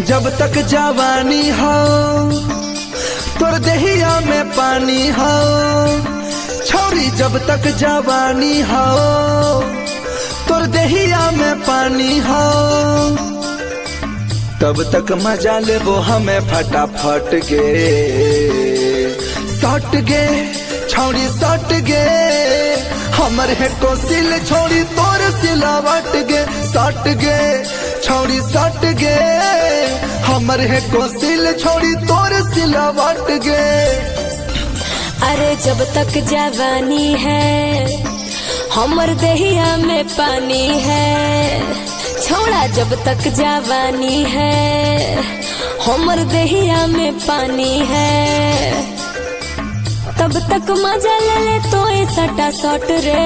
जब तक जवानी हो तोर देहिया में पानी हो, छोरी जब तक जवानी हो तोर देहिया में पानी हो, तब तक मजा लेबो हमें फटाफट गे। सट गे छोड़ी सट गे हमर है कोसिल छोड़ी तोर सिलावट गे। सट गे छोड़ी सट गे हमर है कोसिल छोड़ी तोर सिलावट गे। अरे जब तक जवानी है हमर देहिया में पानी है, छोड़ा जब तक जवानी है हमर देहिया में पानी है, तब तक मजा ले ले तो सटा सट रे।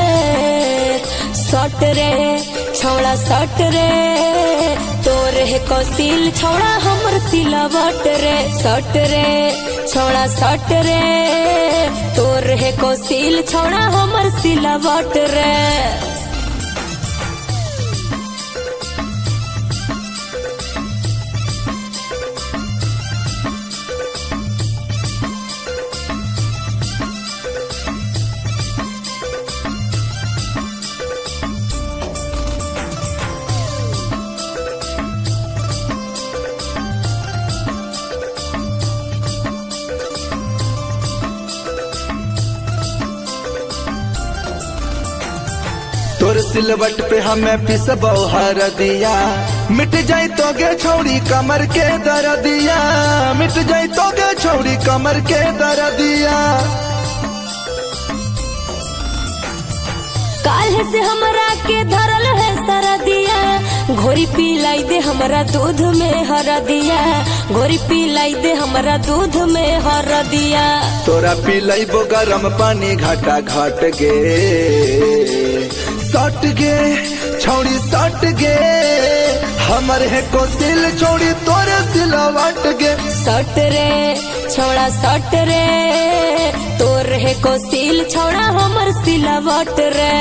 सट रे छोड़ा सट रे तोर है कोसिल छोड़ा हमर सिलावट रे। सट रे छोड़ा सट रे तोर है कोसिल छोड़ा हमर सिलावट रे। तोर सिलवट पे हमें पिसबो हर दिया, मिट जाई तो गे छोड़ी कमर के दर्दिया। मिट जाई तो गे छोड़ी कमर के दर्दिया। काल्ह से हमरा के धरल है सरदिया, घोरी पिलाई दे हमरा दूध में हरदिया। घोरी पिलाई दे हमरा दूध में हरदिया। तोरा पिलाइबो गरम पानी घाटा घाट गे। सट गे छोड़ी सट गे हमर है कोसिल छोड़ी तोरे सिलावट गे। सट रे छोड़ा सट रे तोर है कोसिल छोड़ा हमर सिलावट रे।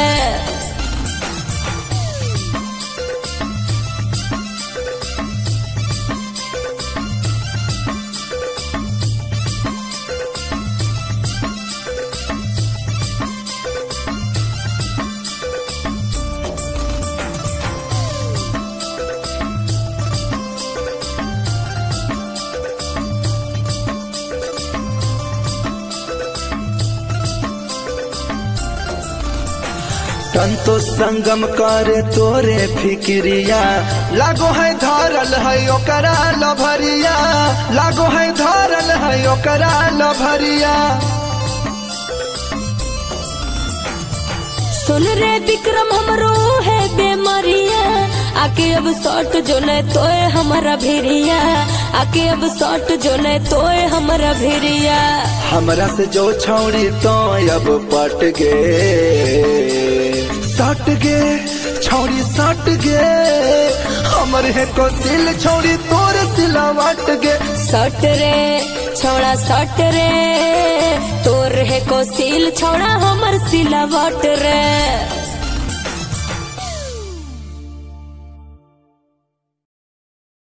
संतोष संगम करे तोरे फिक्रिया, लागो है धरल है ओकरा लभरिया। लागो है धरल है ओकरा लभरिया। सुन रे विक्रम हमरो है बेमरिया, आके अब सट जो न तोए हमारा भिरिया। आके अब सट जो न तोए हमारा भिरिया। हमरा से जो छोड़ी तो अब पट गे। सट गे छोड़ी सट गे हमर है कोसिल छोड़ी तोर सिलावट गे। सट रे छोड़ा सट रे तोर है कोसिल छोड़ा हमर सिलावट रे।